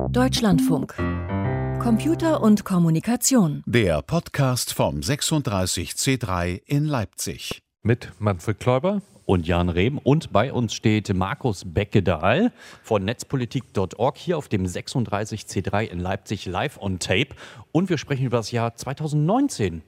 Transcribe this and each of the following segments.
Deutschlandfunk. Computer und Kommunikation. Der Podcast vom 36C3 in Leipzig. Mit Manfred Kläuber und Jan Rehm. Und bei uns steht Markus Beckedahl von netzpolitik.org hier auf dem 36C3 in Leipzig live on tape. Und wir sprechen über das Jahr 2019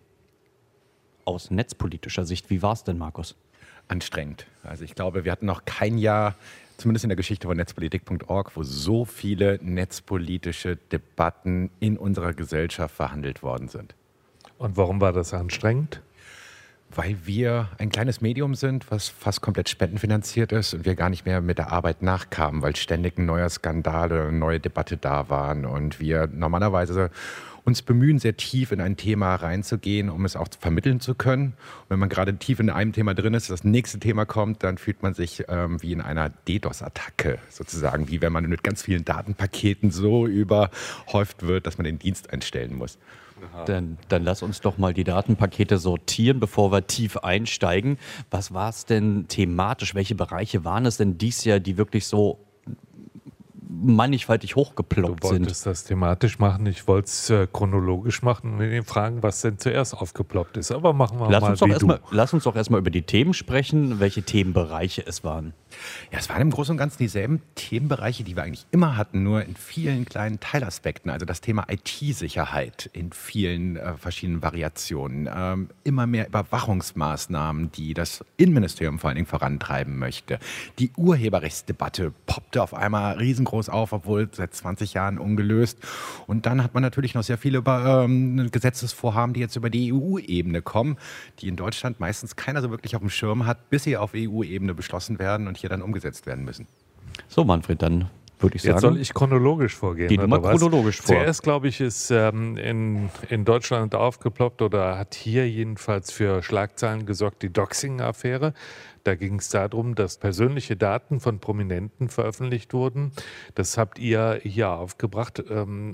aus netzpolitischer Sicht. Wie war es denn, Markus? Anstrengend. Also ich glaube, wir hatten noch kein Jahr, zumindest in der Geschichte von netzpolitik.org, wo so viele netzpolitische Debatten in unserer Gesellschaft verhandelt worden sind. Und warum war das anstrengend? Weil wir ein kleines Medium sind, was fast komplett spendenfinanziert ist und wir gar nicht mehr mit der Arbeit nachkamen, weil ständig ein neuer Skandal oder eine neue Debatte da waren und wir normalerweise uns bemühen, sehr tief in ein Thema reinzugehen, um es auch vermitteln zu können. Und wenn man gerade tief in einem Thema drin ist, das nächste Thema kommt, dann fühlt man sich wie in einer DDoS-Attacke sozusagen, wie wenn man mit ganz vielen Datenpaketen so überhäuft wird, dass man den Dienst einstellen muss. Dann lass uns doch mal die Datenpakete sortieren, bevor wir tief einsteigen. Was war es denn thematisch? Welche Bereiche waren es denn dieses Jahr, die wirklich so mannigfaltig hochgeploppt sind? Du wolltest das thematisch machen, ich wollte es chronologisch machen und ihn fragen, was denn zuerst aufgeploppt ist. Aber machen wir Lass uns doch erstmal über die Themen sprechen, welche Themenbereiche es waren. Ja, es waren im Großen und Ganzen dieselben Themenbereiche, die wir eigentlich immer hatten, nur in vielen kleinen Teilaspekten. Also das Thema IT-Sicherheit in vielen verschiedenen Variationen. Immer mehr Überwachungsmaßnahmen, die das Innenministerium vor allen Dingen vorantreiben möchte. Die Urheberrechtsdebatte poppte auf einmal riesengroß auf, obwohl seit 20 Jahren ungelöst. Und dann hat man natürlich noch sehr viele Gesetzesvorhaben, die jetzt über die EU-Ebene kommen, die in Deutschland meistens keiner so wirklich auf dem Schirm hat, bis sie auf EU-Ebene beschlossen werden und hier dann umgesetzt werden müssen. So, Manfred, dann würde ich sagen... Jetzt soll ich chronologisch vorgehen. Geh du mal chronologisch vor. Zuerst, glaube ich, ist in Deutschland aufgeploppt oder hat hier jedenfalls für Schlagzeilen gesorgt, die Doxing-Affäre. Da ging es darum, dass persönliche Daten von Prominenten veröffentlicht wurden. Das habt ihr hier aufgebracht.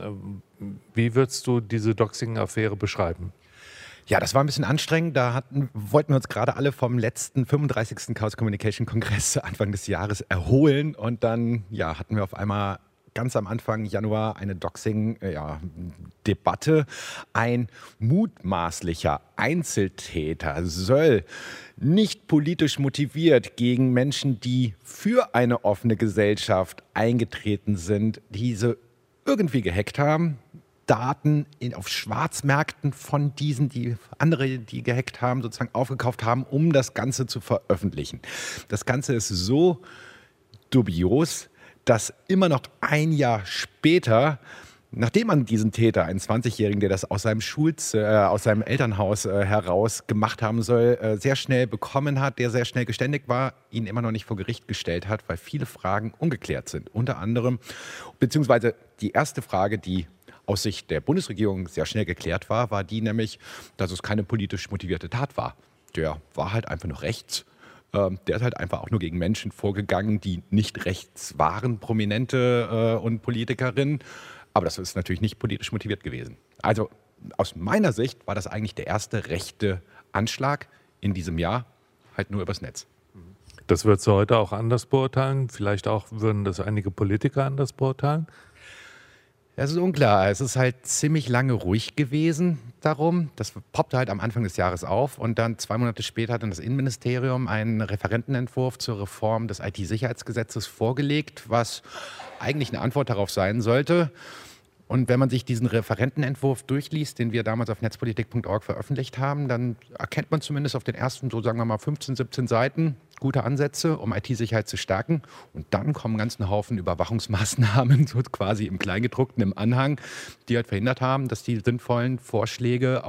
Wie würdest du diese Doxing-Affäre beschreiben? Ja, das war ein bisschen anstrengend. Da wollten wir uns gerade alle vom letzten 35. Chaos Communication Kongress Anfang des Jahres erholen. Und dann hatten wir auf einmal ganz am Anfang Januar eine Doxing-Debatte. Ein mutmaßlicher Einzeltäter soll nicht politisch motiviert gegen Menschen, die für eine offene Gesellschaft eingetreten sind, diese irgendwie gehackt haben. Daten auf Schwarzmärkten von diesen, die andere, die gehackt haben, sozusagen aufgekauft haben, um das Ganze zu veröffentlichen. Das Ganze ist so dubios, dass immer noch ein Jahr später, nachdem man diesen Täter, einen 20-Jährigen, der das aus seinem aus seinem Elternhaus heraus gemacht haben soll, sehr schnell bekommen hat, der sehr schnell geständig war, ihn immer noch nicht vor Gericht gestellt hat, weil viele Fragen ungeklärt sind. Unter anderem, beziehungsweise die erste Frage, die aus Sicht der Bundesregierung sehr schnell geklärt war die nämlich, dass es keine politisch motivierte Tat war. Der war halt einfach nur rechts. Der ist halt einfach auch nur gegen Menschen vorgegangen, die nicht rechts waren, Prominente und Politikerinnen. Aber das ist natürlich nicht politisch motiviert gewesen. Also aus meiner Sicht war das eigentlich der erste rechte Anschlag in diesem Jahr, halt nur übers Netz. Das würdest du heute auch anders beurteilen? Vielleicht auch würden das einige Politiker anders beurteilen? Das ist unklar. Es ist halt ziemlich lange ruhig gewesen darum. Das poppte halt am Anfang des Jahres auf und dann 2 Monate später hat dann das Innenministerium einen Referentenentwurf zur Reform des IT-Sicherheitsgesetzes vorgelegt, was eigentlich eine Antwort darauf sein sollte. Und wenn man sich diesen Referentenentwurf durchliest, den wir damals auf netzpolitik.org veröffentlicht haben, dann erkennt man zumindest auf den ersten, so sagen wir mal 15, 17 Seiten gute Ansätze, um IT-Sicherheit zu stärken. Und dann kommen einen ganzen Haufen Überwachungsmaßnahmen, so quasi im Kleingedruckten im Anhang, die halt verhindert haben, dass die sinnvollen Vorschläge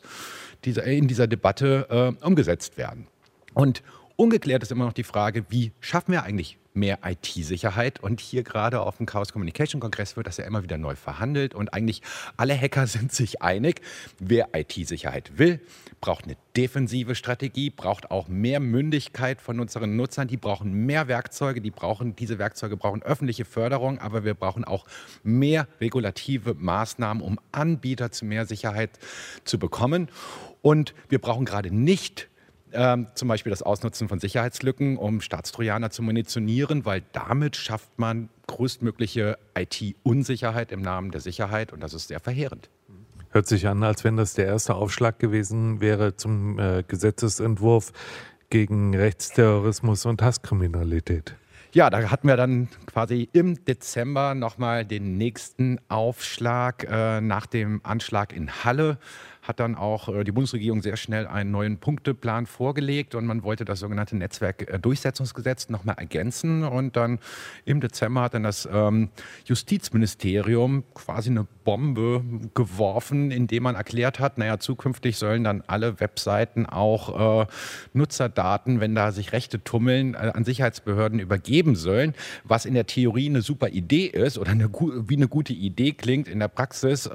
in dieser Debatte umgesetzt werden. Und ungeklärt ist immer noch die Frage, wie schaffen wir eigentlich mehr IT-Sicherheit? Und hier gerade auf dem Chaos Communication Kongress wird das ja immer wieder neu verhandelt und eigentlich alle Hacker sind sich einig, wer IT-Sicherheit will, braucht eine defensive Strategie, braucht auch mehr Mündigkeit von Nutzerinnen und Nutzern, die brauchen mehr Werkzeuge, diese Werkzeuge brauchen öffentliche Förderung, aber wir brauchen auch mehr regulative Maßnahmen, um Anbieter zu mehr Sicherheit zu bekommen. Und wir brauchen gerade nicht Zum Beispiel das Ausnutzen von Sicherheitslücken, um Staatstrojaner zu munitionieren, weil damit schafft man größtmögliche IT-Unsicherheit im Namen der Sicherheit und das ist sehr verheerend. Hört sich an, als wenn das der erste Aufschlag gewesen wäre zum Gesetzesentwurf gegen Rechtsterrorismus und Hasskriminalität. Ja, da hatten wir dann quasi im Dezember nochmal den nächsten Aufschlag nach dem Anschlag in Halle. Hat dann auch die Bundesregierung sehr schnell einen neuen Punkteplan vorgelegt und man wollte das sogenannte Netzwerkdurchsetzungsgesetz nochmal ergänzen. Und dann im Dezember hat dann das Justizministerium quasi eine Bombe geworfen, indem man erklärt hat, naja, zukünftig sollen dann alle Webseiten auch Nutzerdaten, wenn da sich Rechte tummeln, an Sicherheitsbehörden übergeben sollen, was in der Theorie eine super Idee ist oder wie eine gute Idee klingt. In der Praxis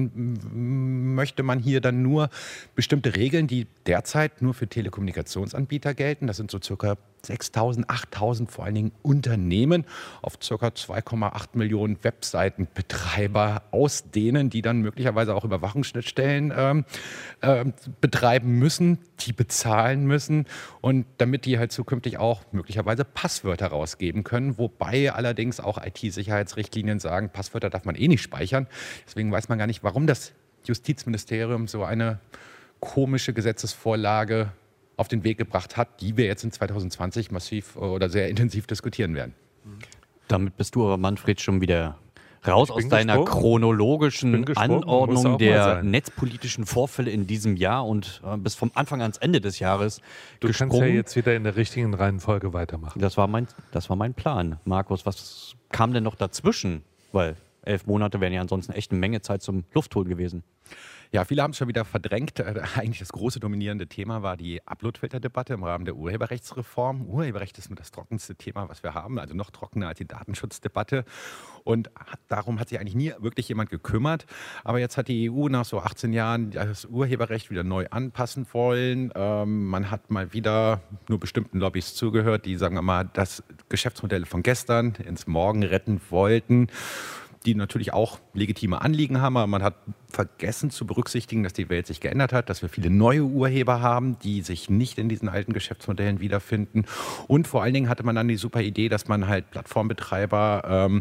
möchte man hier dann nur bestimmte Regeln, die derzeit nur für Telekommunikationsanbieter gelten. Das sind so circa 6.000, 8.000 vor allen Dingen Unternehmen auf circa 2,8 Millionen Webseitenbetreiber ausdehnen, die dann möglicherweise auch Überwachungsschnittstellen betreiben müssen, die bezahlen müssen und damit die halt zukünftig auch möglicherweise Passwörter rausgeben können, wobei allerdings auch IT-Sicherheitsrichtlinien sagen, Passwörter darf man eh nicht speichern. Deswegen weiß man gar nicht, warum das Justizministerium so eine komische Gesetzesvorlage auf den Weg gebracht hat, die wir jetzt in 2020 massiv oder sehr intensiv diskutieren werden. Damit bist du aber, Manfred, schon wieder raus aus deiner chronologischen Anordnung der netzpolitischen Vorfälle in diesem Jahr und bis vom Anfang ans Ende des Jahres gesprungen. Du kannst ja jetzt wieder in der richtigen Reihenfolge weitermachen. Das war mein Plan. Markus, was kam denn noch dazwischen? Weil 11 Monate wären ja ansonsten echt eine Menge Zeit zum Luftholen gewesen. Ja, viele haben es schon wieder verdrängt. Eigentlich das große dominierende Thema war die Uploadfilterdebatte im Rahmen der Urheberrechtsreform. Urheberrecht ist nur das trockenste Thema, was wir haben, also noch trockener als die Datenschutzdebatte. Und darum hat sich eigentlich nie wirklich jemand gekümmert. Aber jetzt hat die EU nach so 18 Jahren das Urheberrecht wieder neu anpassen wollen. Man hat mal wieder nur bestimmten Lobbys zugehört, die, sagen wir mal, das Geschäftsmodell von gestern ins Morgen retten wollten, die natürlich auch legitime Anliegen haben, aber man hat vergessen zu berücksichtigen, dass die Welt sich geändert hat, dass wir viele neue Urheber haben, die sich nicht in diesen alten Geschäftsmodellen wiederfinden. Und vor allen Dingen hatte man dann die super Idee, dass man halt Plattformbetreiber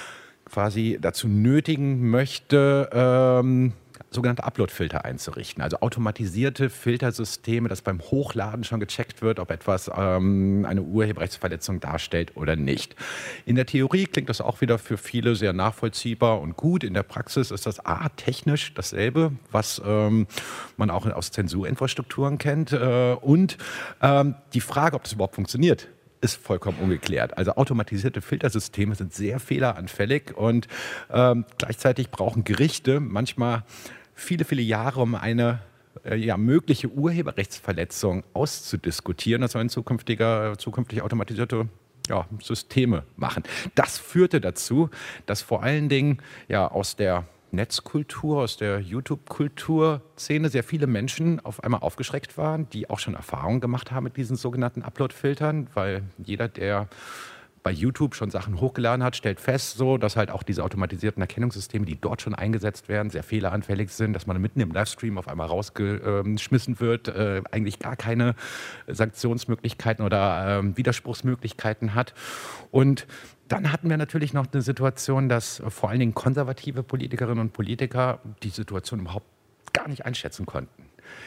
quasi dazu nötigen möchte, sogenannte Upload-Filter einzurichten. Also automatisierte Filtersysteme, dass beim Hochladen schon gecheckt wird, ob etwas eine Urheberrechtsverletzung darstellt oder nicht. In der Theorie klingt das auch wieder für viele sehr nachvollziehbar und gut. In der Praxis ist das technisch dasselbe, was man auch aus Zensurinfrastrukturen kennt. Und die Frage, ob das überhaupt funktioniert, ist vollkommen ungeklärt. Also automatisierte Filtersysteme sind sehr fehleranfällig und gleichzeitig brauchen Gerichte manchmal viele, viele Jahre, um eine mögliche Urheberrechtsverletzung auszudiskutieren. Das sollen zukünftig automatisierte Systeme machen. Das führte dazu, dass vor allen Dingen aus der Netzkultur, aus der YouTube-Kulturszene sehr viele Menschen auf einmal aufgeschreckt waren, die auch schon Erfahrungen gemacht haben mit diesen sogenannten Upload-Filtern, weil jeder, der bei YouTube schon Sachen hochgeladen hat, stellt fest, dass halt auch diese automatisierten Erkennungssysteme, die dort schon eingesetzt werden, sehr fehleranfällig sind, dass man mitten im Livestream auf einmal rausgeschmissen wird, eigentlich gar keine Sanktionsmöglichkeiten oder Widerspruchsmöglichkeiten hat. Und dann hatten wir natürlich noch eine Situation, dass vor allen Dingen konservative Politikerinnen und Politiker die Situation überhaupt gar nicht einschätzen konnten.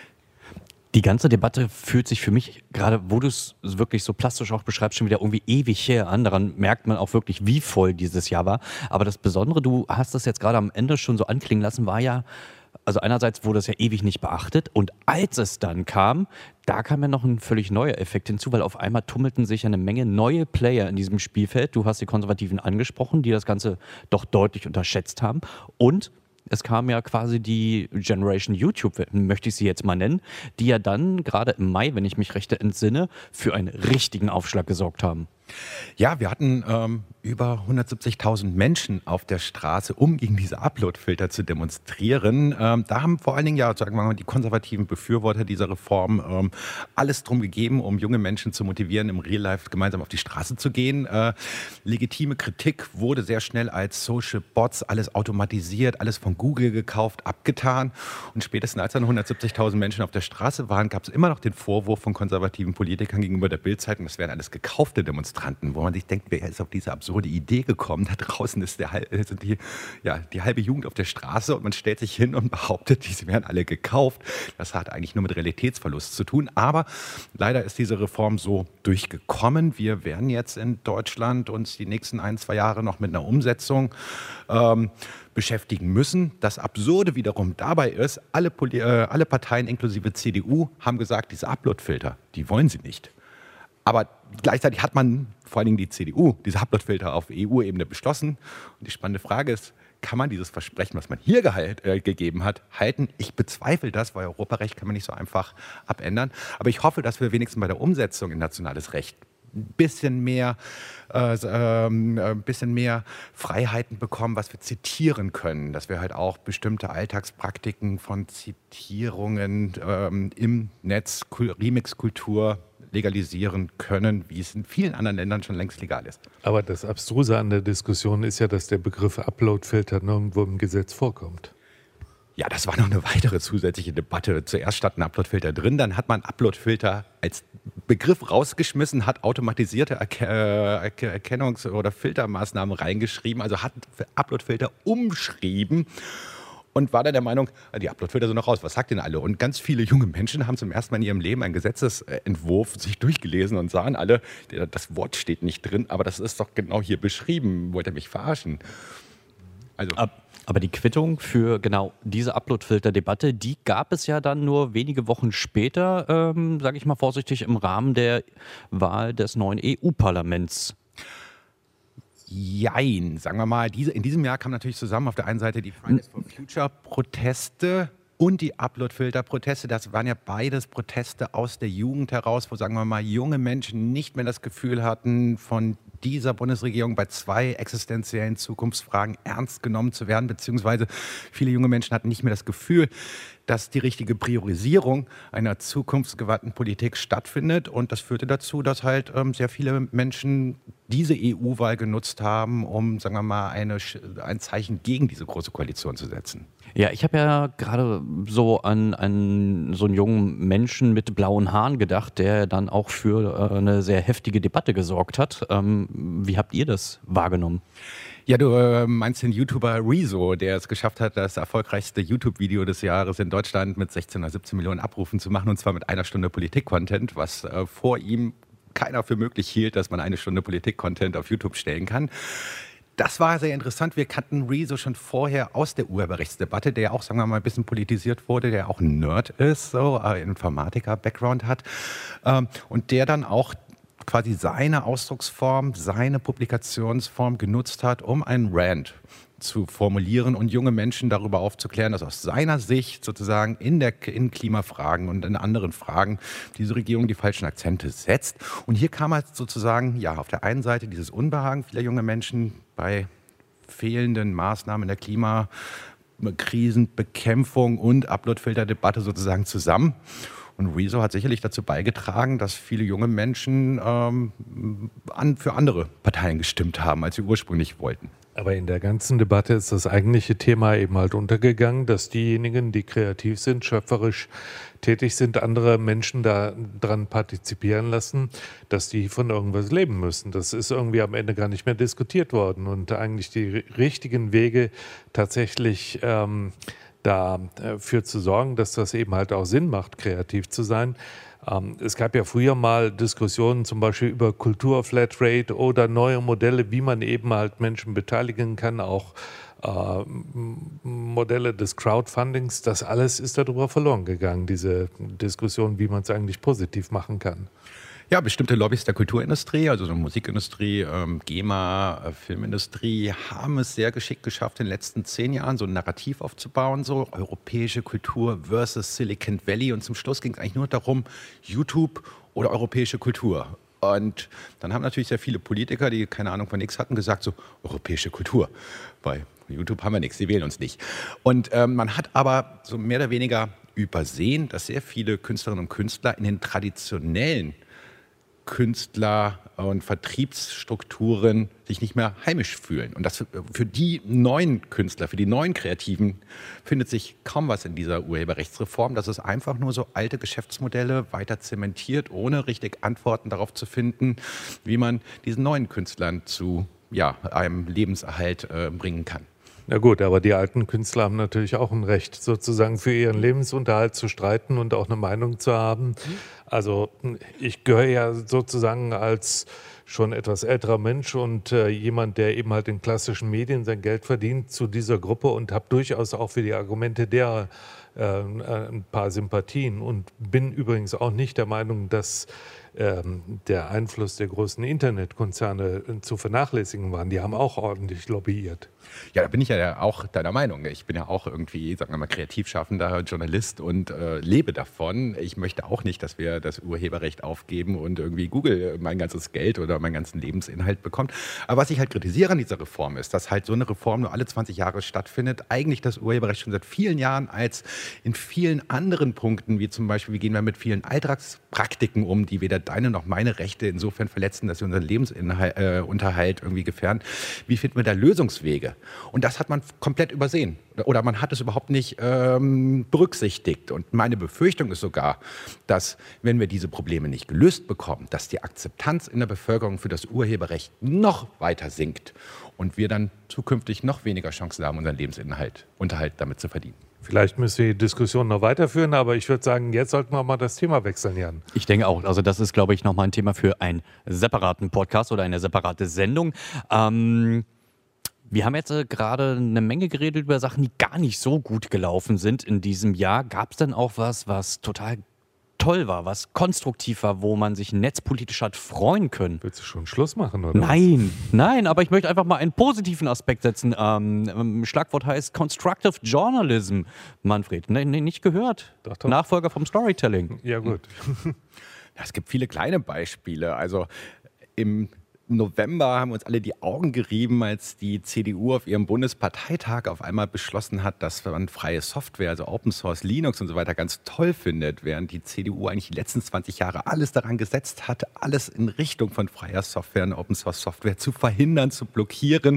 Die ganze Debatte fühlt sich für mich, gerade wo du es wirklich so plastisch auch beschreibst, schon wieder irgendwie ewig her an. Daran merkt man auch wirklich, wie voll dieses Jahr war. Aber das Besondere, du hast das jetzt gerade am Ende schon so anklingen lassen, war ja, also einerseits wurde es ja ewig nicht beachtet und als es dann kam, da kam ja noch ein völlig neuer Effekt hinzu, weil auf einmal tummelten sich eine Menge neue Player in diesem Spielfeld. Du hast die Konservativen angesprochen, die das Ganze doch deutlich unterschätzt haben und es kam ja quasi die Generation YouTube, möchte ich sie jetzt mal nennen, die ja dann gerade im Mai, wenn ich mich recht entsinne, für einen richtigen Aufschlag gesorgt haben. Ja, wir hatten über 170.000 Menschen auf der Straße, um gegen diese Uploadfilter zu demonstrieren. Da haben vor allen Dingen ja, sagen wir mal, die konservativen Befürworter dieser Reform alles drum gegeben, um junge Menschen zu motivieren, im Real Life gemeinsam auf die Straße zu gehen. Legitime Kritik wurde sehr schnell als Social Bots, alles automatisiert, alles von Google gekauft, abgetan. Und spätestens als dann 170.000 Menschen auf der Straße waren, gab es immer noch den Vorwurf von konservativen Politikern gegenüber der Bild-Zeitung, das wären alles gekaufte Demonstranten, wo man sich denkt, wer ist auf diese absurde Idee gekommen? Da draußen ist die halbe Jugend auf der Straße und man stellt sich hin und behauptet, diese wären alle gekauft. Das hat eigentlich nur mit Realitätsverlust zu tun. Aber leider ist diese Reform so durchgekommen. Wir werden jetzt in Deutschland uns die nächsten 1-2 Jahre noch mit einer Umsetzung beschäftigen müssen. Das Absurde wiederum dabei ist, alle Parteien inklusive CDU haben gesagt, diese Uploadfilter, die wollen sie nicht. Aber gleichzeitig hat man, vor allen Dingen die CDU, diese Uploadfilter auf EU-Ebene beschlossen. Und die spannende Frage ist, kann man dieses Versprechen, was man hier gegeben hat, halten? Ich bezweifle das, weil Europarecht kann man nicht so einfach abändern. Aber ich hoffe, dass wir wenigstens bei der Umsetzung in nationales Recht ein bisschen mehr Freiheiten bekommen, was wir zitieren können, dass wir halt auch bestimmte Alltagspraktiken von Zitierungen im Netz, Remix-Kultur legalisieren können, wie es in vielen anderen Ländern schon längst legal ist. Aber das Abstruse an der Diskussion ist ja, dass der Begriff Uploadfilter nirgendwo im Gesetz vorkommt. Ja, das war noch eine weitere zusätzliche Debatte. Zuerst stand ein Uploadfilter drin, dann hat man Uploadfilter als Begriff rausgeschmissen, hat automatisierte Erkennungs- oder Filtermaßnahmen reingeschrieben, also hat Uploadfilter umschrieben und war dann der Meinung, die Uploadfilter sind noch raus, was sagt denn alle? Und ganz viele junge Menschen haben zum ersten Mal in ihrem Leben einen Gesetzesentwurf sich durchgelesen und sahen alle, das Wort steht nicht drin, aber das ist doch genau hier beschrieben, wollt ihr mich verarschen? Also Aber die Quittung für genau diese Uploadfilter-Debatte, die gab es ja dann nur wenige Wochen später, sage ich mal vorsichtig, im Rahmen der Wahl des neuen EU-Parlaments. Jein, sagen wir mal, in diesem Jahr kam natürlich zusammen auf der einen Seite die Fridays for Future Proteste und die Uploadfilter-Proteste. Das waren ja beides Proteste aus der Jugend heraus, wo, sagen wir mal, junge Menschen nicht mehr das Gefühl hatten, von dieser Bundesregierung bei 2 existenziellen Zukunftsfragen ernst genommen zu werden, beziehungsweise viele junge Menschen hatten nicht mehr das Gefühl, dass die richtige Priorisierung einer zukunftsgewandten Politik stattfindet. Und das führte dazu, dass halt sehr viele Menschen diese EU-Wahl genutzt haben, um, sagen wir mal, ein Zeichen gegen diese große Koalition zu setzen. Ja, ich habe ja gerade so an so einen jungen Menschen mit blauen Haaren gedacht, der dann auch für eine sehr heftige Debatte gesorgt hat. Wie habt ihr das wahrgenommen? Ja, du meinst den YouTuber Rezo, der es geschafft hat, das erfolgreichste YouTube-Video des Jahres in Deutschland mit 16 oder 17 Millionen Abrufen zu machen, und zwar mit 1 Stunde Politik-Content, was vor ihm keiner für möglich hielt, dass man 1 Stunde Politik-Content auf YouTube stellen kann. Das war sehr interessant. Wir kannten Rezo schon vorher aus der Urheberrechtsdebatte, der auch, sagen wir mal, ein bisschen politisiert wurde, der auch ein Nerd ist, so Informatiker-Background hat, und der dann auch quasi seine Ausdrucksform, seine Publikationsform genutzt hat, um einen Rant zu formulieren und junge Menschen darüber aufzuklären, dass aus seiner Sicht sozusagen in Klimafragen und in anderen Fragen diese Regierung die falschen Akzente setzt. Und hier kam halt sozusagen, ja, auf der einen Seite dieses Unbehagen vieler junger Menschen bei fehlenden Maßnahmen in der Klimakrisenbekämpfung und Uploadfilterdebatte sozusagen zusammen. Und Rezo hat sicherlich dazu beigetragen, dass viele junge Menschen für andere Parteien gestimmt haben, als sie ursprünglich wollten. Aber in der ganzen Debatte ist das eigentliche Thema eben halt untergegangen, dass diejenigen, die kreativ sind, schöpferisch tätig sind, andere Menschen daran partizipieren lassen, dass die von irgendwas leben müssen. Das ist irgendwie am Ende gar nicht mehr diskutiert worden. Und eigentlich die richtigen Wege tatsächlich dafür zu sorgen, dass das eben halt auch Sinn macht, kreativ zu sein. Es gab ja früher mal Diskussionen zum Beispiel über Kultur-Flatrate oder neue Modelle, wie man eben halt Menschen beteiligen kann, auch Modelle des Crowdfundings. Das alles ist darüber verloren gegangen, diese Diskussion, wie man es eigentlich positiv machen kann. Ja, bestimmte Lobbys der Kulturindustrie, also so Musikindustrie, GEMA, Filmindustrie, haben es sehr geschickt geschafft, in den letzten 10 Jahren so ein Narrativ aufzubauen, so europäische Kultur versus Silicon Valley. Und zum Schluss ging es eigentlich nur darum, YouTube oder europäische Kultur. Und dann haben natürlich sehr viele Politiker, die keine Ahnung von nichts hatten, gesagt so, europäische Kultur. Bei YouTube haben wir nichts, die wählen uns nicht. Und man hat aber so mehr oder weniger übersehen, dass sehr viele Künstlerinnen und Künstler in den traditionellen Künstler- und Vertriebsstrukturen sich nicht mehr heimisch fühlen. Und das für die neuen Künstler, für die neuen Kreativen findet sich kaum was in dieser Urheberrechtsreform. Das ist einfach nur so alte Geschäftsmodelle weiter zementiert, ohne richtig Antworten darauf zu finden, wie man diesen neuen Künstlern zu einem Lebenserhalt bringen kann. Na gut, aber die alten Künstler haben natürlich auch ein Recht, sozusagen für ihren Lebensunterhalt zu streiten und auch eine Meinung zu haben. Also ich gehöre ja sozusagen als schon etwas älterer Mensch und jemand, der eben halt in klassischen Medien sein Geld verdient, zu dieser Gruppe und habe durchaus auch für die Argumente derer ein paar Sympathien und bin übrigens auch nicht der Meinung, dass der Einfluss der großen Internetkonzerne zu vernachlässigen waren. Die haben auch ordentlich lobbyiert. Ja, da bin ich ja auch deiner Meinung. Ich bin ja auch irgendwie, sagen wir mal, kreativ schaffender Journalist und lebe davon. Ich möchte auch nicht, dass wir das Urheberrecht aufgeben und irgendwie Google mein ganzes Geld oder meinen ganzen Lebensinhalt bekommt. Aber was ich halt kritisiere an dieser Reform ist, dass halt so eine Reform nur alle 20 Jahre stattfindet. Eigentlich das Urheberrecht schon seit vielen Jahren als in vielen anderen Punkten, wie zum Beispiel, wie gehen wir mit vielen Alltagspraktiken um, die weder deine noch meine Rechte insofern verletzen, dass sie unseren Lebensunterhalt irgendwie gefährden. Wie finden wir da Lösungswege? Und das hat man komplett übersehen. Oder man hat es überhaupt nicht berücksichtigt. Und meine Befürchtung ist sogar, dass, wenn wir diese Probleme nicht gelöst bekommen, dass die Akzeptanz in der Bevölkerung für das Urheberrecht noch weiter sinkt und wir dann zukünftig noch weniger Chancen haben, unseren Lebensunterhalt damit zu verdienen. Vielleicht müssen wir die Diskussion noch weiterführen, aber ich würde sagen, jetzt sollten wir mal das Thema wechseln, Jan. Ich denke auch. Also das ist, glaube ich, nochmal ein Thema für einen separaten Podcast oder eine separate Sendung. Wir haben jetzt gerade eine Menge geredet über Sachen, die gar nicht so gut gelaufen sind in diesem Jahr. Gab es denn auch was total toll war, was konstruktiv war, wo man sich netzpolitisch hat freuen können? Willst du schon Schluss machen, oder? Nein, aber ich möchte einfach mal einen positiven Aspekt setzen. Schlagwort heißt Constructive Journalism. Manfred, nicht gehört. Doch. Nachfolger vom Storytelling. Ja, gut. Es gibt viele kleine Beispiele. Also im November haben uns alle die Augen gerieben, als die CDU auf ihrem Bundesparteitag auf einmal beschlossen hat, dass man freie Software, also Open Source, Linux und so weiter ganz toll findet, während die CDU eigentlich die letzten 20 Jahre alles daran gesetzt hat, alles in Richtung von freier Software und Open Source Software zu verhindern, zu blockieren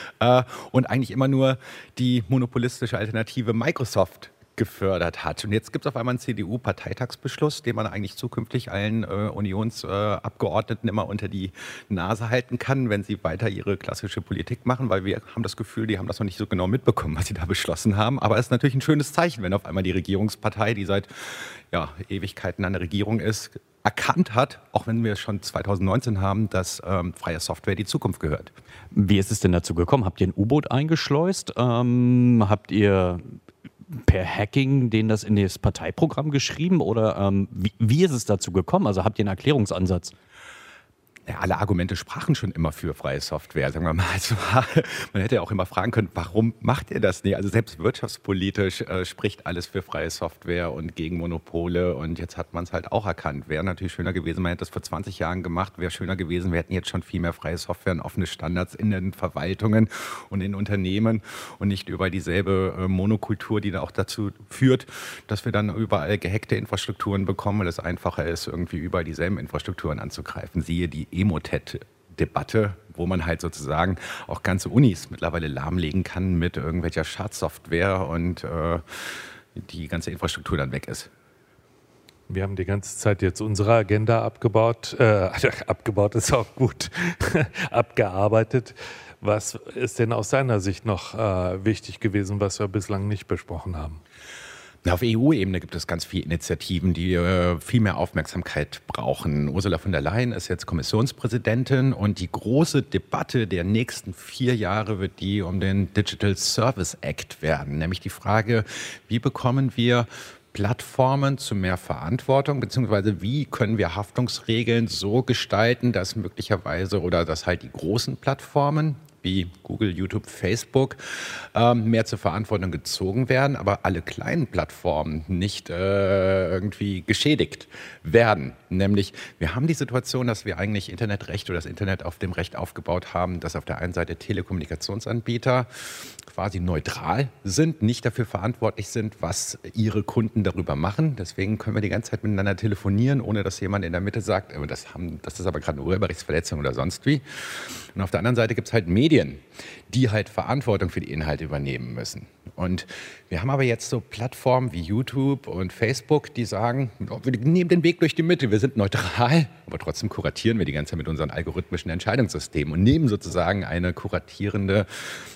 und eigentlich immer nur die monopolistische Alternative Microsoft gefördert hat. Und jetzt gibt es auf einmal einen CDU-Parteitagsbeschluss, den man eigentlich zukünftig allen Unionsabgeordneten immer unter die Nase halten kann, wenn sie weiter ihre klassische Politik machen, weil wir haben das Gefühl, die haben das noch nicht so genau mitbekommen, was sie da beschlossen haben. Aber es ist natürlich ein schönes Zeichen, wenn auf einmal die Regierungspartei, die seit Ewigkeiten an der Regierung ist, erkannt hat, auch wenn wir schon 2019 haben, dass freie Software die Zukunft gehört. Wie ist es denn dazu gekommen? Habt ihr ein U-Boot eingeschleust? Habt ihr per Hacking denen das in das Parteiprogramm geschrieben oder wie ist es dazu gekommen? Also habt ihr einen Erklärungsansatz? Ja, alle Argumente sprachen schon immer für freie Software, sagen wir mal. Also, man hätte ja auch immer fragen können, warum macht ihr das nicht? Also selbst wirtschaftspolitisch spricht alles für freie Software und gegen Monopole und jetzt hat man es halt auch erkannt. Wäre natürlich schöner gewesen, man hätte das vor 20 Jahren gemacht, wäre schöner gewesen, wir hätten jetzt schon viel mehr freie Software und offene Standards in den Verwaltungen und in Unternehmen und nicht überall dieselbe Monokultur, die da auch dazu führt, dass wir dann überall gehackte Infrastrukturen bekommen, weil es einfacher ist, irgendwie überall dieselben Infrastrukturen anzugreifen. Siehe die Emotet-Debatte, wo man halt sozusagen auch ganze Unis mittlerweile lahmlegen kann mit irgendwelcher Schadsoftware und die ganze Infrastruktur dann weg ist. Wir haben die ganze Zeit jetzt unsere Agenda abgebaut. Abgebaut ist auch gut. Abgearbeitet. Was ist denn aus seiner Sicht noch wichtig gewesen, was wir bislang nicht besprochen haben? Auf EU-Ebene gibt es ganz viele Initiativen, die viel mehr Aufmerksamkeit brauchen. Ursula von der Leyen ist jetzt Kommissionspräsidentin und die große Debatte der nächsten 4 Jahre wird die um den Digital Service Act werden. Nämlich die Frage, wie bekommen wir Plattformen zu mehr Verantwortung, beziehungsweise wie können wir Haftungsregeln so gestalten, dass möglicherweise oder dass halt die großen Plattformen wie Google, YouTube, Facebook mehr zur Verantwortung gezogen werden, aber alle kleinen Plattformen nicht irgendwie geschädigt werden. Nämlich, wir haben die Situation, dass wir eigentlich Internetrecht oder das Internet auf dem Recht aufgebaut haben, dass auf der einen Seite Telekommunikationsanbieter quasi neutral sind, nicht dafür verantwortlich sind, was ihre Kunden darüber machen. Deswegen können wir die ganze Zeit miteinander telefonieren, ohne dass jemand in der Mitte sagt, das ist aber gerade eine Urheberrechtsverletzung oder sonst wie. Und auf der anderen Seite gibt es halt Medien, die halt Verantwortung für die Inhalte übernehmen müssen. Und wir haben aber jetzt so Plattformen wie YouTube und Facebook, die sagen, wir nehmen den Weg durch die Mitte, wir sind neutral, aber trotzdem kuratieren wir die ganze Zeit mit unseren algorithmischen Entscheidungssystemen und nehmen sozusagen eine kuratierende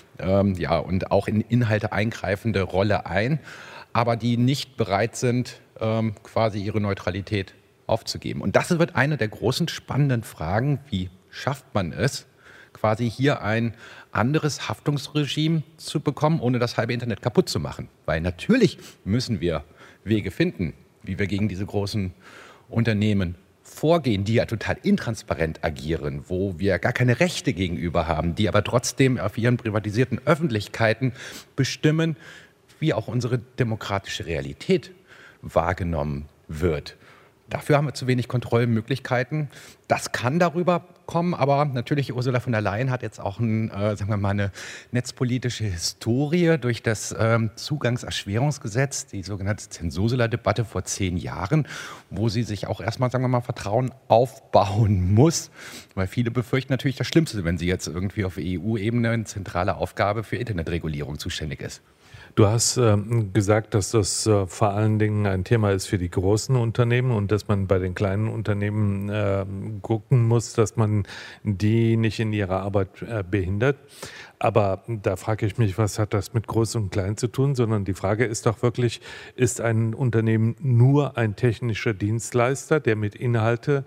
und auch in Inhalte eingreifende Rolle ein, aber die nicht bereit sind, quasi ihre Neutralität aufzugeben. Und das wird eine der großen spannenden Fragen, wie schafft man es, quasi hier ein anderes Haftungsregime zu bekommen, ohne das halbe Internet kaputt zu machen. Weil natürlich müssen wir Wege finden, wie wir gegen diese großen Unternehmen vorgehen, die ja total intransparent agieren, wo wir gar keine Rechte gegenüber haben, die aber trotzdem auf ihren privatisierten Öffentlichkeiten bestimmen, wie auch unsere demokratische Realität wahrgenommen wird. Dafür haben wir zu wenig Kontrollmöglichkeiten. Das kann darüber kommen, aber natürlich Ursula von der Leyen hat jetzt auch eine netzpolitische Historie durch das Zugangserschwerungsgesetz, die sogenannte Zensursula-Debatte vor 10 Jahren, wo sie sich auch erstmal, Vertrauen aufbauen muss, weil viele befürchten natürlich das Schlimmste, wenn sie jetzt irgendwie auf EU-Ebene eine zentrale Aufgabe für Internetregulierung zuständig ist. Du hast gesagt, dass das vor allen Dingen ein Thema ist für die großen Unternehmen und dass man bei den kleinen Unternehmen gucken muss, dass man die nicht in ihrer Arbeit behindert. Aber da frage ich mich, was hat das mit Groß und Klein zu tun? Sondern die Frage ist doch wirklich, ist ein Unternehmen nur ein technischer Dienstleister, der mit Inhalten,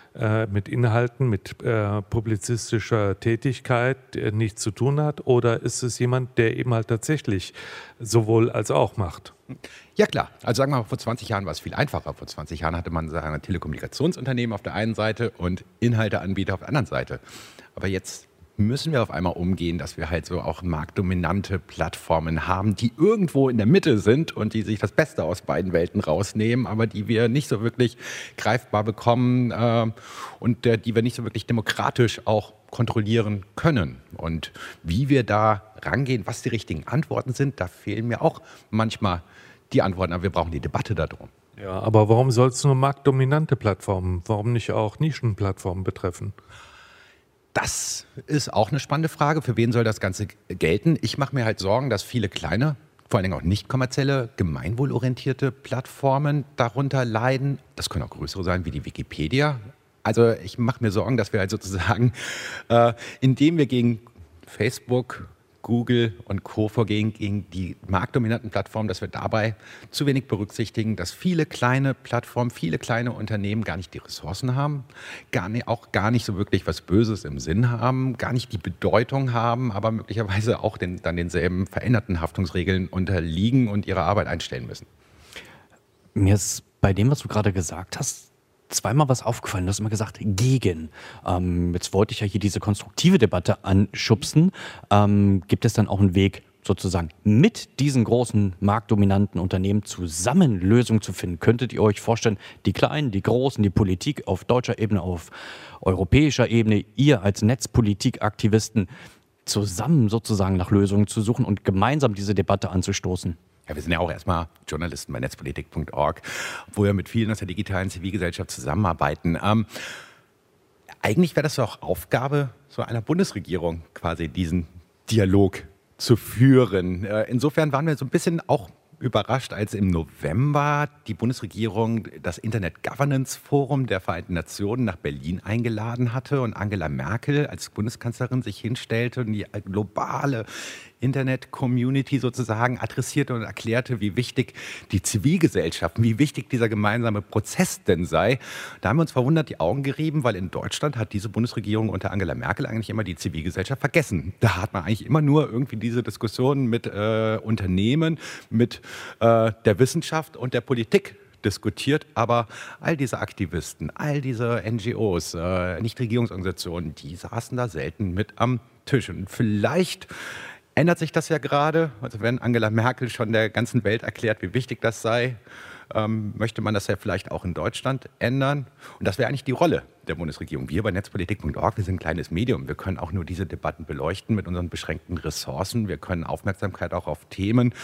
mit publizistischer Tätigkeit nichts zu tun hat? Oder ist es jemand, der eben halt tatsächlich sowohl als auch macht? Ja klar, also sagen wir mal, vor 20 Jahren war es viel einfacher. Vor 20 Jahren hatte man ein Telekommunikationsunternehmen auf der einen Seite und Inhalteanbieter auf der anderen Seite. Aber jetzt müssen wir auf einmal umgehen, dass wir halt so auch marktdominante Plattformen haben, die irgendwo in der Mitte sind und die sich das Beste aus beiden Welten rausnehmen, aber die wir nicht so wirklich greifbar bekommen und die wir nicht so wirklich demokratisch auch kontrollieren können. Und wie wir da rangehen, was die richtigen Antworten sind, da fehlen mir auch manchmal die Antworten, aber wir brauchen die Debatte darum. Ja, aber warum soll es nur marktdominante Plattformen, warum nicht auch Nischenplattformen betreffen? Das ist auch eine spannende Frage. Für wen soll das Ganze gelten? Ich mache mir halt Sorgen, dass viele kleine, vor allen Dingen auch nicht kommerzielle, gemeinwohlorientierte Plattformen darunter leiden. Das können auch größere sein, wie die Wikipedia. Also ich mache mir Sorgen, dass wir halt sozusagen, indem wir gegen Facebook, Google und Co. vorgehen, gegen die marktdominanten Plattformen, dass wir dabei zu wenig berücksichtigen, dass viele kleine Plattformen, viele kleine Unternehmen gar nicht die Ressourcen haben, gar nicht so wirklich was Böses im Sinn haben, gar nicht die Bedeutung haben, aber möglicherweise auch dann denselben veränderten Haftungsregeln unterliegen und ihre Arbeit einstellen müssen. Mir ist bei dem, was du gerade gesagt hast, zweimal was aufgefallen. Du hast immer gesagt, gegen. Jetzt wollte ich ja hier diese konstruktive Debatte anschubsen. Gibt es dann auch einen Weg, sozusagen mit diesen großen marktdominanten Unternehmen zusammen Lösungen zu finden? Könntet ihr euch vorstellen, die Kleinen, die Großen, die Politik auf deutscher Ebene, auf europäischer Ebene, ihr als Netzpolitikaktivisten zusammen sozusagen nach Lösungen zu suchen und gemeinsam diese Debatte anzustoßen? Ja, wir sind ja auch erstmal Journalisten bei netzpolitik.org, wo wir mit vielen aus der digitalen Zivilgesellschaft zusammenarbeiten. Eigentlich wäre das doch Aufgabe so einer Bundesregierung, quasi diesen Dialog zu führen. Insofern waren wir so ein bisschen auch überrascht, als im November die Bundesregierung das Internet Governance Forum der Vereinten Nationen nach Berlin eingeladen hatte und Angela Merkel als Bundeskanzlerin sich hinstellte und die globale Internet-Community sozusagen adressierte und erklärte, wie wichtig die Zivilgesellschaft, wie wichtig dieser gemeinsame Prozess denn sei. Da haben wir uns verwundert die Augen gerieben, weil in Deutschland hat diese Bundesregierung unter Angela Merkel eigentlich immer die Zivilgesellschaft vergessen. Da hat man eigentlich immer nur irgendwie diese Diskussionen mit Unternehmen, mit der Wissenschaft und der Politik diskutiert, aber all diese Aktivisten, all diese NGOs, Nichtregierungsorganisationen, die saßen da selten mit am Tisch. Und vielleicht ändert sich das ja gerade. Also wenn Angela Merkel schon der ganzen Welt erklärt, wie wichtig das sei, möchte man das ja vielleicht auch in Deutschland ändern. Und das wäre eigentlich die Rolle der Bundesregierung. Wir bei netzpolitik.org, wir sind ein kleines Medium. Wir können auch nur diese Debatten beleuchten mit unseren beschränkten Ressourcen. Wir können Aufmerksamkeit auch auf Themen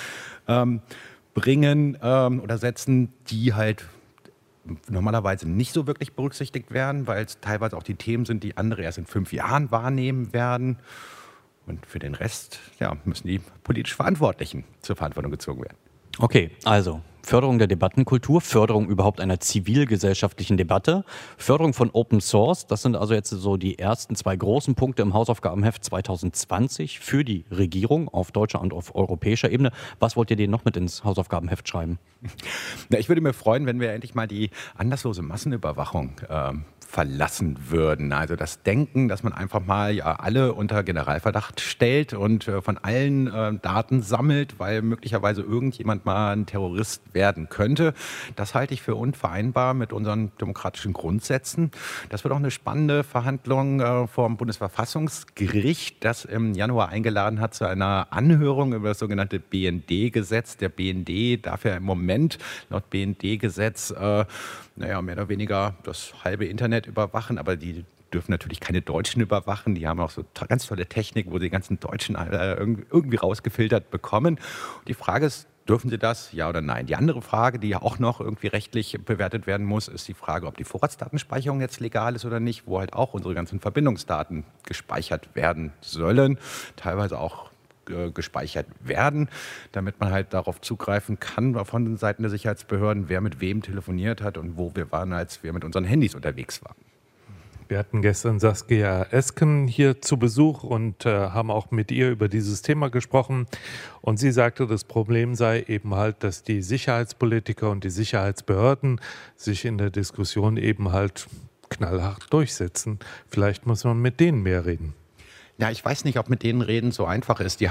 bringen oder setzen, die halt normalerweise nicht so wirklich berücksichtigt werden, weil es teilweise auch die Themen sind, die andere erst in 5 Jahren wahrnehmen werden. Und für den Rest müssen die politisch Verantwortlichen zur Verantwortung gezogen werden. Okay, also Förderung der Debattenkultur, Förderung überhaupt einer zivilgesellschaftlichen Debatte, Förderung von Open Source, das sind also jetzt so die ersten 2 großen Punkte im Hausaufgabenheft 2020 für die Regierung auf deutscher und auf europäischer Ebene. Was wollt ihr denen noch mit ins Hausaufgabenheft schreiben? Na, ich würde mir freuen, wenn wir endlich mal die anlasslose Massenüberwachung verlassen würden. Also das Denken, dass man einfach mal alle unter Generalverdacht stellt und von allen Daten sammelt, weil möglicherweise irgendjemand mal ein Terrorist werden könnte. Das halte ich für unvereinbar mit unseren demokratischen Grundsätzen. Das wird auch eine spannende Verhandlung vom Bundesverfassungsgericht, das im Januar eingeladen hat zu einer Anhörung über das sogenannte BND-Gesetz. Der BND darf ja im Moment laut BND-Gesetz mehr oder weniger das halbe Internet überwachen, aber die dürfen natürlich keine Deutschen überwachen. Die haben auch so ganz tolle Technik, wo sie die ganzen Deutschen irgendwie rausgefiltert bekommen. Und die Frage ist, dürfen sie das, ja oder nein? Die andere Frage, die ja auch noch irgendwie rechtlich bewertet werden muss, ist die Frage, ob die Vorratsdatenspeicherung jetzt legal ist oder nicht, wo halt auch unsere ganzen Verbindungsdaten gespeichert werden sollen, teilweise auch gespeichert werden, damit man halt darauf zugreifen kann von den Seiten der Sicherheitsbehörden, wer mit wem telefoniert hat und wo wir waren, als wir mit unseren Handys unterwegs waren. Wir hatten gestern Saskia Esken hier zu Besuch und haben auch mit ihr über dieses Thema gesprochen. Und sie sagte, das Problem sei eben halt, dass die Sicherheitspolitiker und die Sicherheitsbehörden sich in der Diskussion eben halt knallhart durchsetzen. Vielleicht muss man mit denen mehr reden. Ja, ich weiß nicht, ob mit denen reden so einfach ist. Die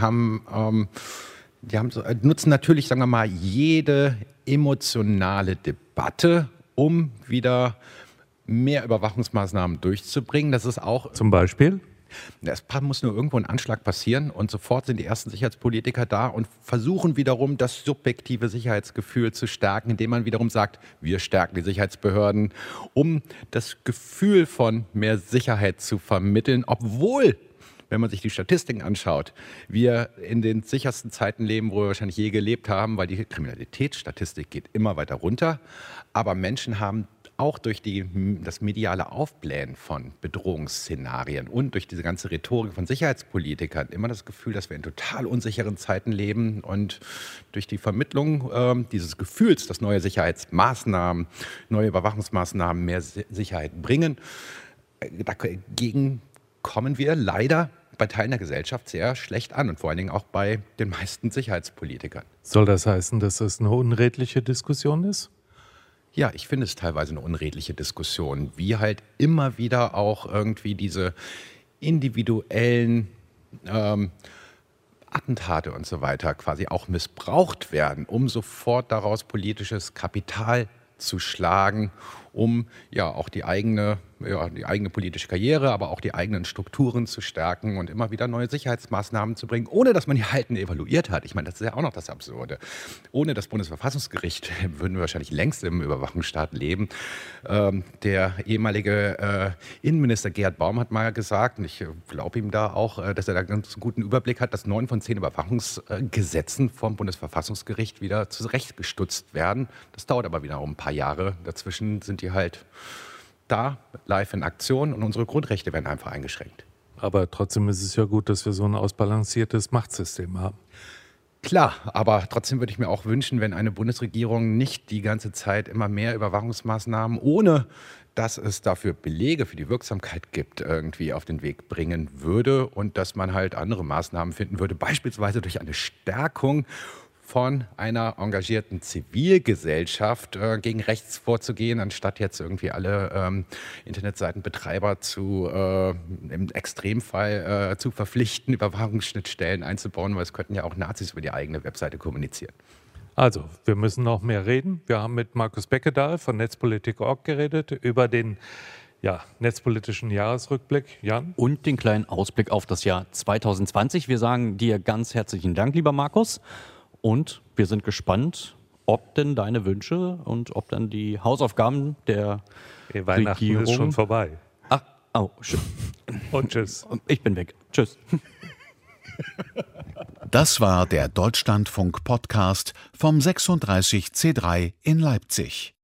nutzen natürlich, sagen wir mal, jede emotionale Debatte, um wieder mehr Überwachungsmaßnahmen durchzubringen. Das ist auch zum Beispiel? Es muss nur irgendwo ein Anschlag passieren und sofort sind die ersten Sicherheitspolitiker da und versuchen wiederum das subjektive Sicherheitsgefühl zu stärken, indem man wiederum sagt, wir stärken die Sicherheitsbehörden, um das Gefühl von mehr Sicherheit zu vermitteln, obwohl, wenn man sich die Statistiken anschaut, wir in den sichersten Zeiten leben, wo wir wahrscheinlich je gelebt haben, weil die Kriminalitätsstatistik geht immer weiter runter. Aber Menschen haben auch durch das mediale Aufblähen von Bedrohungsszenarien und durch diese ganze Rhetorik von Sicherheitspolitikern immer das Gefühl, dass wir in total unsicheren Zeiten leben. Und durch die Vermittlung dieses Gefühls, dass neue Sicherheitsmaßnahmen, neue Überwachungsmaßnahmen mehr Sicherheit bringen, dagegen kommen wir leider bei Teilen der Gesellschaft sehr schlecht an und vor allen Dingen auch bei den meisten Sicherheitspolitikern. Soll das heißen, dass das eine unredliche Diskussion ist? Ja, ich finde es teilweise eine unredliche Diskussion, wie halt immer wieder auch irgendwie diese individuellen Attentate und so weiter quasi auch missbraucht werden, um sofort daraus politisches Kapital zu schlagen, um auch die eigene politische Karriere, aber auch die eigenen Strukturen zu stärken und immer wieder neue Sicherheitsmaßnahmen zu bringen, ohne dass man die alten evaluiert hat. Ich meine, das ist ja auch noch das Absurde. Ohne das Bundesverfassungsgericht würden wir wahrscheinlich längst im Überwachungsstaat leben. Der ehemalige Innenminister Gerd Baum hat mal gesagt, und ich glaube ihm da auch, dass er da ganz einen guten Überblick hat, dass 9 von 10 Überwachungsgesetzen vom Bundesverfassungsgericht wieder zurechtgestutzt werden. Das dauert aber wieder ein paar Jahre. Dazwischen sind die halt da, live in Aktion und unsere Grundrechte werden einfach eingeschränkt. Aber trotzdem ist es ja gut, dass wir so ein ausbalanciertes Machtsystem haben. Klar, aber trotzdem würde ich mir auch wünschen, wenn eine Bundesregierung nicht die ganze Zeit immer mehr Überwachungsmaßnahmen, ohne dass es dafür Belege für die Wirksamkeit gibt, irgendwie auf den Weg bringen würde und dass man halt andere Maßnahmen finden würde, beispielsweise durch eine Stärkung von einer engagierten Zivilgesellschaft gegen rechts vorzugehen, anstatt jetzt irgendwie alle Internetseitenbetreiber im Extremfall zu verpflichten, Überwachungsschnittstellen einzubauen, weil es könnten ja auch Nazis über die eigene Webseite kommunizieren. Also, wir müssen noch mehr reden. Wir haben mit Markus Beckedahl von netzpolitik.org geredet über den netzpolitischen Jahresrückblick. Jan? Und den kleinen Ausblick auf das Jahr 2020. Wir sagen dir ganz herzlichen Dank, lieber Markus. Und wir sind gespannt, ob denn deine Wünsche und ob dann die Hausaufgaben der Weihnachten Regierung... ist schon vorbei. Ach, schön. Und tschüss. Ich bin weg. Tschüss. Das war der Deutschlandfunk-Podcast vom 36C3 in Leipzig.